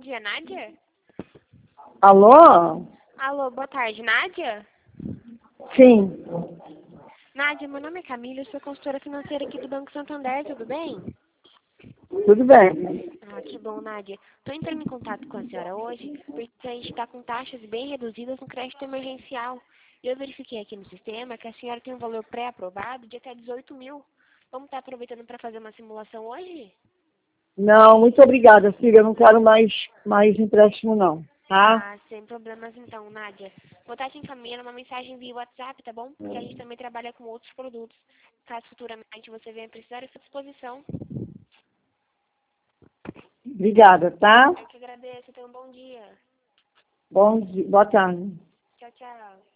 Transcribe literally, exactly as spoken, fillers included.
dia, Nádia? Alô? Alô, boa tarde, Nádia? Sim. Nádia, meu nome é Camila, eu sou consultora financeira aqui do Banco Santander, tudo bem? Tudo bem. Ah, que bom, Nádia. Estou entrando em contato com a senhora hoje porque a gente está com taxas bem reduzidas no crédito emergencial. E eu verifiquei aqui no sistema que a senhora tem um valor pré-aprovado de até dezoito mil. Vamos estar aproveitando para fazer uma simulação hoje? Não, muito obrigada, filha. Eu não quero mais, mais empréstimo, não. Tá? Ah, sem problemas então, Nádia. Vou estar te encaminhando uma mensagem via WhatsApp, tá bom? Porque a gente também trabalha com outros produtos. Caso futuramente você venha precisar, eu estou à disposição. Obrigada, tá? Eu que agradeço, tenha um bom dia. Bom dia. Boa tarde. Tchau, tchau.